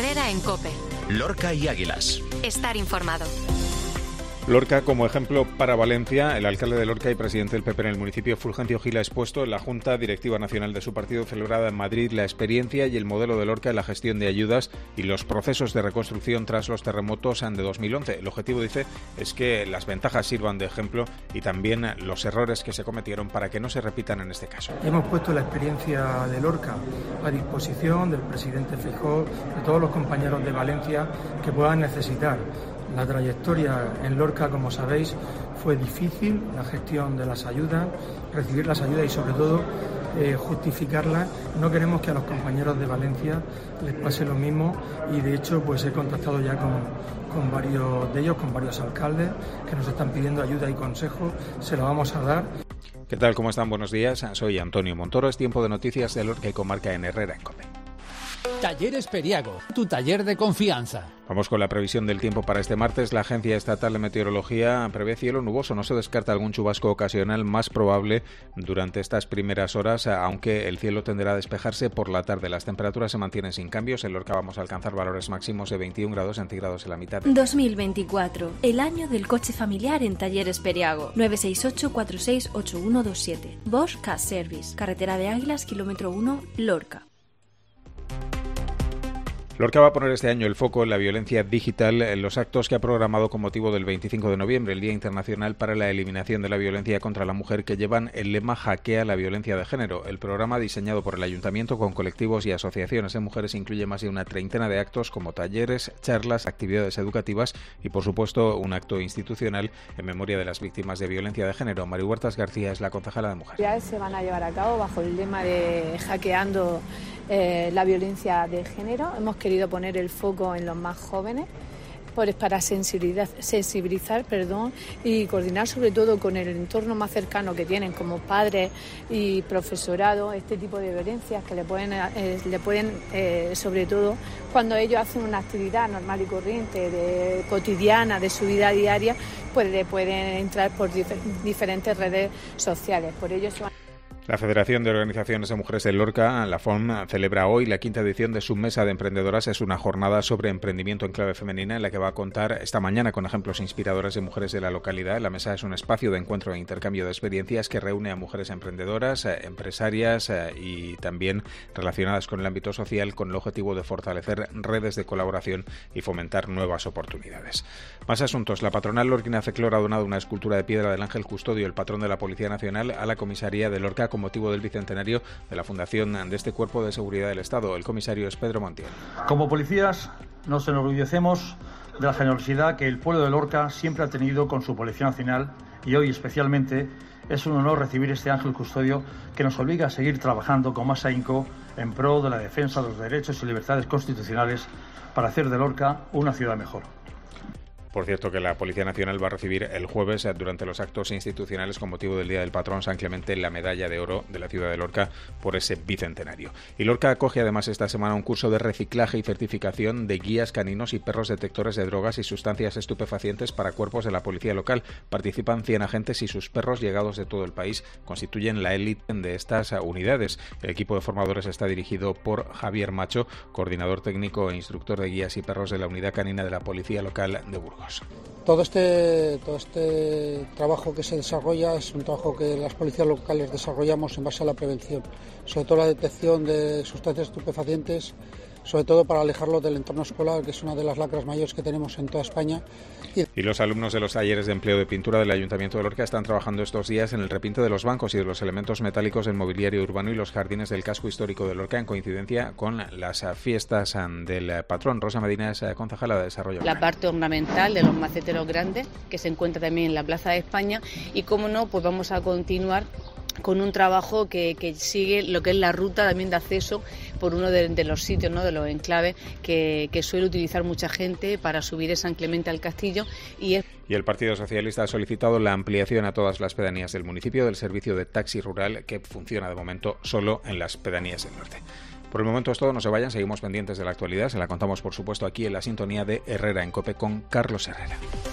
Herrera en COPE. Lorca y Águilas. Estar informado. Lorca como ejemplo para Valencia. El alcalde de Lorca y presidente del PP en el municipio, Fulgencio Gil, ha expuesto en la Junta Directiva Nacional de su partido celebrada en Madrid la experiencia y el modelo de Lorca en la gestión de ayudas y los procesos de reconstrucción tras los terremotos de 2011. El objetivo, dice, es que las ventajas sirvan de ejemplo y también los errores que se cometieron para que no se repitan en este caso. Hemos puesto la experiencia de Lorca a disposición del presidente Feijóo, de todos los compañeros de Valencia que puedan necesitar. La trayectoria en Lorca, como sabéis, fue difícil, la gestión de las ayudas, recibir las ayudas y sobre todo justificarlas. No queremos que a los compañeros de Valencia les pase lo mismo y de hecho pues he contactado ya con varios de ellos, con varios alcaldes que nos están pidiendo ayuda y consejo, se lo vamos a dar. ¿Qué tal? ¿Cómo están? Buenos días. Soy Antonio Montoro. Es tiempo de noticias de Lorca y comarca en Herrera en COPE. Talleres Periago, tu taller de confianza. Vamos con la previsión del tiempo para este martes. La Agencia Estatal de Meteorología prevé cielo nuboso. No se descarta algún chubasco ocasional más probable durante estas primeras horas, aunque el cielo tenderá a despejarse por la tarde. Las temperaturas se mantienen sin cambios. En Lorca vamos a alcanzar valores máximos de 21 grados centígrados en la mitad. 2024, el año del coche familiar en Talleres Periago. 968-468127. Bosch Car Service. Carretera de Águilas, kilómetro 1, Lorca. Lorca va a poner este año el foco en la violencia digital en los actos que ha programado con motivo del 25 de noviembre, el Día Internacional para la Eliminación de la Violencia contra la Mujer, que llevan el lema Hackea la violencia de género. El programa, diseñado por el Ayuntamiento con colectivos y asociaciones de mujeres, incluye más de una treintena de actos como talleres, charlas, actividades educativas y, por supuesto, un acto institucional en memoria de las víctimas de violencia de género. Mari Huertas García es la concejala de Mujer. Ya se van a llevar a cabo bajo el lema de Hackeando la violencia de género. Hemos querido poner el foco en los más jóvenes para sensibilizar y coordinar sobre todo con el entorno más cercano que tienen como padres y profesorado este tipo de violencias que le pueden sobre todo cuando ellos hacen una actividad normal y corriente cotidiana de su vida diaria, pues le pueden entrar por diferentes redes sociales. Por ello La Federación de Organizaciones de Mujeres de Lorca, la FOM, celebra hoy la quinta edición de su Mesa de Emprendedoras. Es una jornada sobre emprendimiento en clave femenina en la que va a contar esta mañana con ejemplos inspiradores de mujeres de la localidad. La mesa es un espacio de encuentro e intercambio de experiencias que reúne a mujeres emprendedoras, empresarias y también relacionadas con el ámbito social, con el objetivo de fortalecer redes de colaboración y fomentar nuevas oportunidades. Más asuntos. La patronal lorquina Ceclor ha donado una escultura de piedra del Ángel Custodio, el patrón de la Policía Nacional, a la comisaría de Lorca con motivo del bicentenario de la fundación de este Cuerpo de Seguridad del Estado. El comisario es Pedro Montiel. Como policías nos enorgullecemos de la generosidad que el pueblo de Lorca siempre ha tenido con su Policía Nacional y hoy especialmente es un honor recibir este Ángel Custodio que nos obliga a seguir trabajando con más ahínco en pro de la defensa de los derechos y libertades constitucionales para hacer de Lorca una ciudad mejor. Por cierto, que la Policía Nacional va a recibir el jueves, durante los actos institucionales con motivo del Día del Patrón San Clemente, la medalla de oro de la ciudad de Lorca por ese bicentenario. Y Lorca acoge además esta semana un curso de reciclaje y certificación de guías caninos y perros detectores de drogas y sustancias estupefacientes para cuerpos de la policía local. Participan 100 agentes y sus perros llegados de todo el país. Constituyen la élite de estas unidades. El equipo de formadores está dirigido por Javier Macho, coordinador técnico e instructor de guías y perros de la unidad canina de la policía local de Burgos. Todo este trabajo que se desarrolla es un trabajo que las policías locales desarrollamos en base a la prevención, sobre todo la detección de sustancias estupefacientes, sobre todo para alejarlo del entorno escolar, que es una de las lacras mayores que tenemos en toda España. Y los alumnos de los talleres de empleo de pintura del Ayuntamiento de Lorca están trabajando estos días en el repinte de los bancos y de los elementos metálicos del mobiliario urbano y los jardines del casco histórico de Lorca, en coincidencia con las fiestas del patrón. Rosa Medina es concejala de Desarrollo. La parte ornamental de los maceteros grandes, que se encuentra también en la Plaza de España, y cómo no, pues vamos a continuar con un trabajo que sigue lo que es la ruta también de acceso por uno de los sitios, ¿no?, de los enclaves que suele utilizar mucha gente para subir de San Clemente al Castillo. Y el Partido Socialista ha solicitado la ampliación a todas las pedanías del municipio del servicio de taxi rural, que funciona de momento solo en las pedanías del norte. Por el momento es todo, no se vayan, seguimos pendientes de la actualidad, se la contamos por supuesto aquí en la sintonía de Herrera en COPE con Carlos Herrera.